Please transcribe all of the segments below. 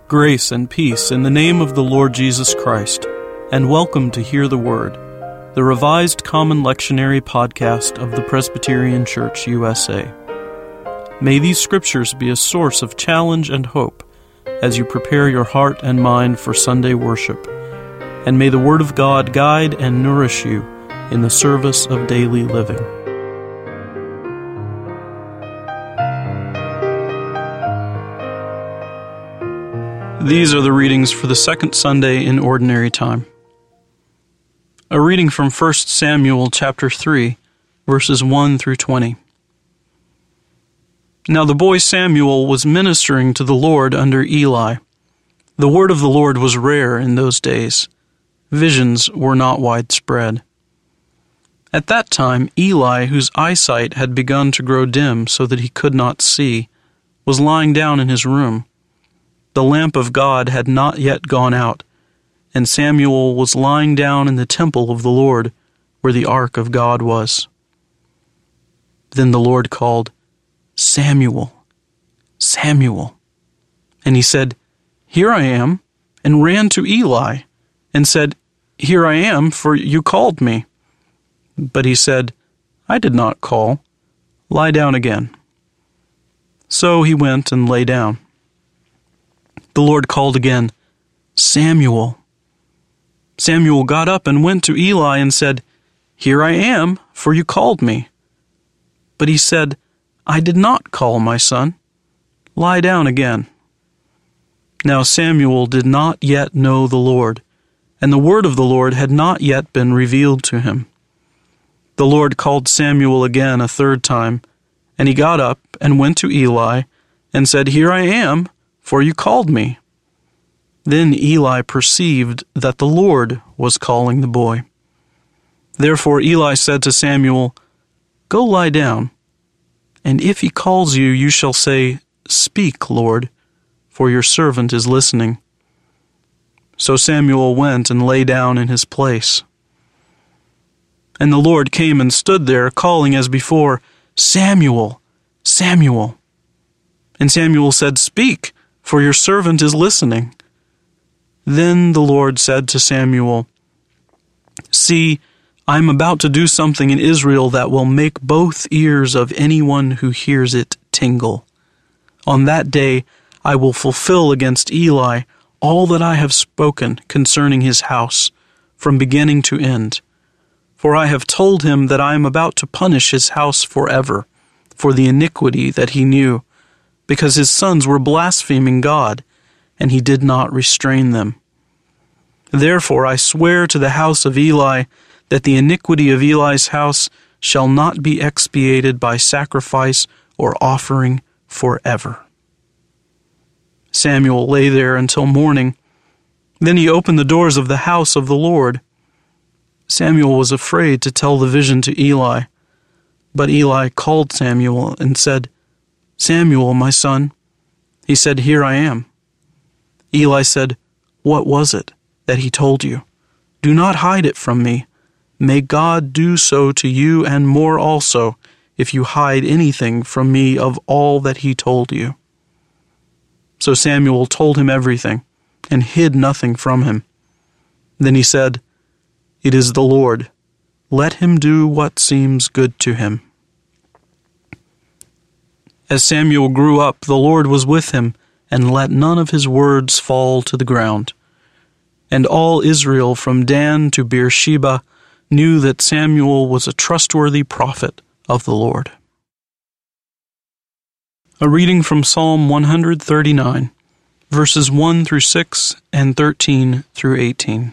Grace and peace in the name of the Lord Jesus Christ, and welcome to Hear the Word, the Revised Common Lectionary podcast of the Presbyterian Church, USA. May these scriptures be a source of challenge and hope as you prepare your heart and mind for Sunday worship, and may the Word of God guide and nourish you in the service of daily living. These are the readings for the second Sunday in Ordinary Time. A reading from 1 Samuel chapter 3, verses 1 through 20. Now the boy Samuel was ministering to the Lord under Eli. The word of the Lord was rare in those days. Visions were not widespread. At that time, Eli, whose eyesight had begun to grow dim so that he could not see, was lying down in his room. The lamp of God had not yet gone out, and Samuel was lying down in the temple of the Lord, where the ark of God was. Then the Lord called, "Samuel, Samuel." And he said, "Here I am," and ran to Eli, and said, "Here I am, for you called me." But he said, "I did not call. Lie down again." So he went and lay down. The Lord called again, "Samuel." Samuel got up and went to Eli and said, "Here I am, for you called me." But he said, "I did not call, my son. Lie down again." Now Samuel did not yet know the Lord, and the word of the Lord had not yet been revealed to him. The Lord called Samuel again a third time, and he got up and went to Eli and said, "Here I am, for you called me." Then Eli perceived that the Lord was calling the boy. Therefore Eli said to Samuel, "Go lie down, and if he calls you, you shall say, 'Speak, Lord, for your servant is listening.'" So Samuel went and lay down in his place. And the Lord came and stood there, calling as before, "Samuel, Samuel." And Samuel said, "Speak, for your servant is listening." Then the Lord said to Samuel, "See, I am about to do something in Israel that will make both ears of anyone who hears it tingle. On that day I will fulfill against Eli all that I have spoken concerning his house, from beginning to end. For I have told him that I am about to punish his house forever, for the iniquity that he knew, because his sons were blaspheming God, and he did not restrain them. Therefore I swear to the house of Eli that the iniquity of Eli's house shall not be expiated by sacrifice or offering forever." Samuel lay there until morning. Then he opened the doors of the house of the Lord. Samuel was afraid to tell the vision to Eli, but Eli called Samuel and said, "Samuel, my son." He said, "Here I am." Eli said, "What was it that he told you? Do not hide it from me. May God do so to you and more also, if you hide anything from me of all that he told you." So Samuel told him everything, and hid nothing from him. Then he said, "It is the Lord. Let him do what seems good to him." As Samuel grew up, the Lord was with him, and let none of his words fall to the ground. And all Israel from Dan to Beersheba knew that Samuel was a trustworthy prophet of the Lord. A reading from Psalm 139, verses 1 through 6 and 13 through 18.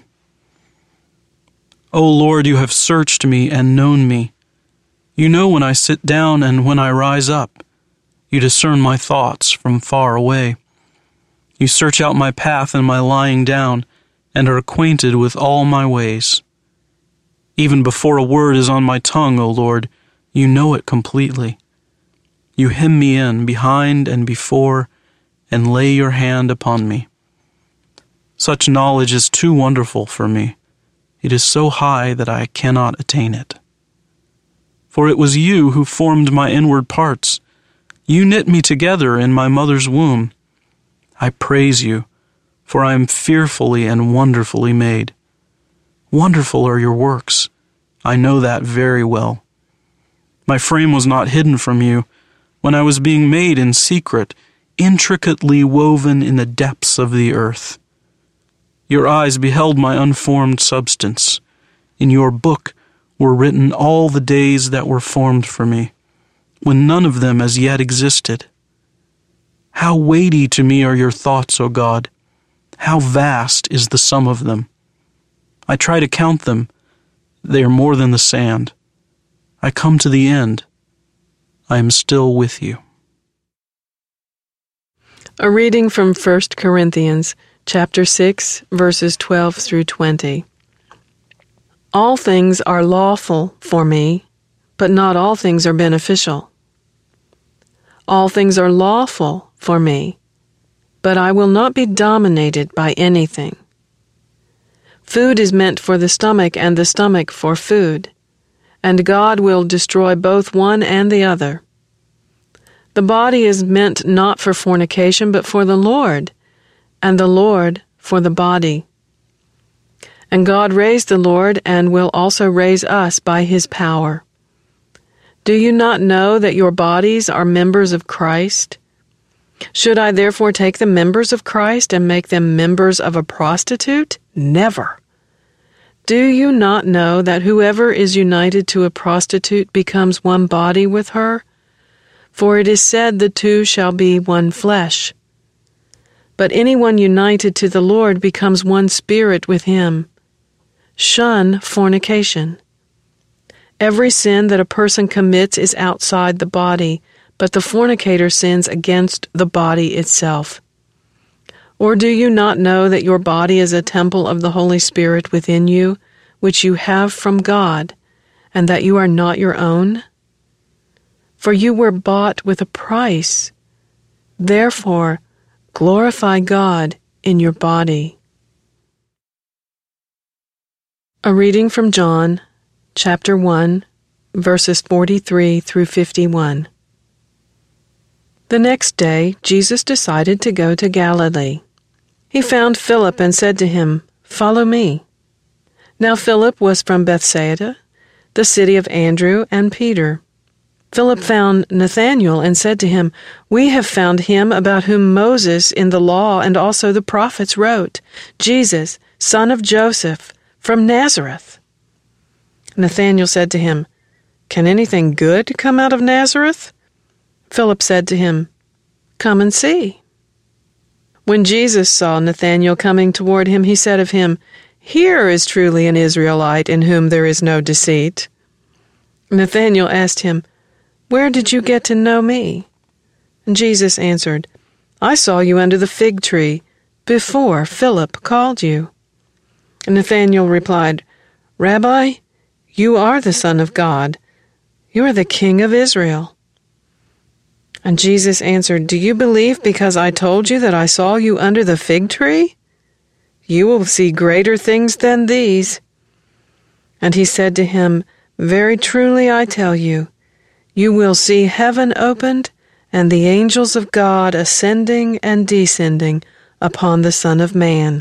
O Lord, you have searched me and known me. You know when I sit down and when I rise up. You discern my thoughts from far away. You search out my path and my lying down, and are acquainted with all my ways. Even before a word is on my tongue, O Lord, you know it completely. You hem me in behind and before, and lay your hand upon me. Such knowledge is too wonderful for me. It is so high that I cannot attain it. For it was you who formed my inward parts. You knit me together in my mother's womb. I praise you, for I am fearfully and wonderfully made. Wonderful are your works. I know that very well. My frame was not hidden from you when I was being made in secret, intricately woven in the depths of the earth. Your eyes beheld my unformed substance. In your book were written all the days that were formed for me, when none of them as yet existed. How weighty to me are your thoughts, O God! How vast is the sum of them! I try to count them. They are more than the sand. I come to the end. I am still with you. A reading from 1 Corinthians, chapter 6, verses 12 through 20. All things are lawful for me, but not all things are beneficial. All things are lawful for me, but I will not be dominated by anything. Food is meant for the stomach and the stomach for food, and God will destroy both one and the other. The body is meant not for fornication, but for the Lord, and the Lord for the body. And God raised the Lord and will also raise us by His power. Do you not know that your bodies are members of Christ? Should I therefore take the members of Christ and make them members of a prostitute? Never. Do you not know that whoever is united to a prostitute becomes one body with her? For it is said, the two shall be one flesh. But anyone united to the Lord becomes one spirit with Him. Shun fornication. Every sin that a person commits is outside the body, but the fornicator sins against the body itself. Or do you not know that your body is a temple of the Holy Spirit within you, which you have from God, and that you are not your own? For you were bought with a price. Therefore, glorify God in your body. A reading from John, chapter 1, verses 43 through 51. The next day, Jesus decided to go to Galilee. He found Philip and said to him, "Follow me." Now Philip was from Bethsaida, the city of Andrew and Peter. Philip found Nathanael and said to him, "We have found him about whom Moses in the law and also the prophets wrote, Jesus, son of Joseph, from Nazareth." Nathanael said to him, "Can anything good come out of Nazareth?" Philip said to him, "Come and see." When Jesus saw Nathanael coming toward him, he said of him, "Here is truly an Israelite in whom there is no deceit." Nathanael asked him, "Where did you get to know me?" And Jesus answered, "I saw you under the fig tree before Philip called you." And Nathanael replied, "Rabbi, you are the Son of God. You are the King of Israel." And Jesus answered, "Do you believe because I told you that I saw you under the fig tree? You will see greater things than these." And he said to him, "Very truly I tell you, you will see heaven opened and the angels of God ascending and descending upon the Son of Man."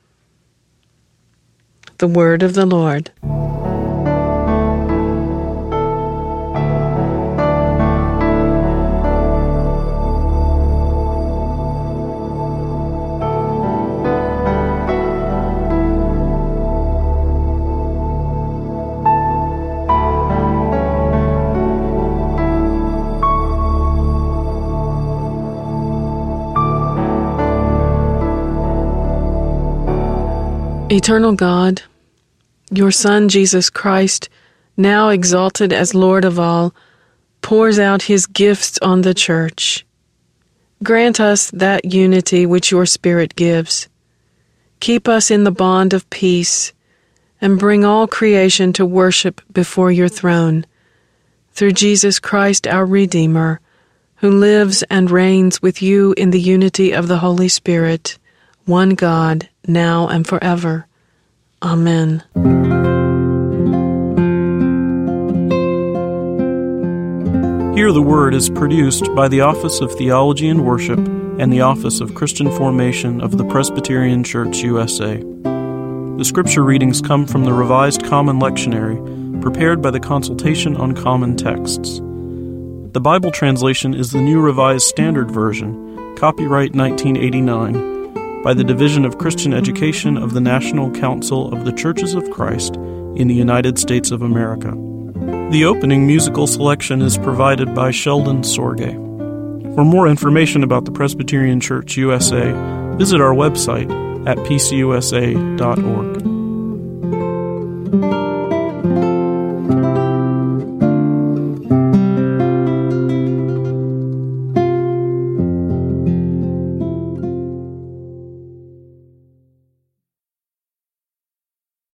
The word of the Lord. Eternal God, your Son, Jesus Christ, now exalted as Lord of all, pours out His gifts on the Church. Grant us that unity which your Spirit gives. Keep us in the bond of peace, and bring all creation to worship before your throne, through Jesus Christ our Redeemer, who lives and reigns with you in the unity of the Holy Spirit, one God, now and forever. Amen. Hear the Word is produced by the Office of Theology and Worship and the Office of Christian Formation of the Presbyterian Church USA. The scripture readings come from the Revised Common Lectionary, prepared by the Consultation on Common Texts. The Bible translation is the New Revised Standard Version, copyright 1989, by the Division of Christian Education of the National Council of the Churches of Christ in the United States of America. The opening musical selection is provided by Sheldon Sorge. For more information about the Presbyterian Church USA, visit our website at pcusa.org.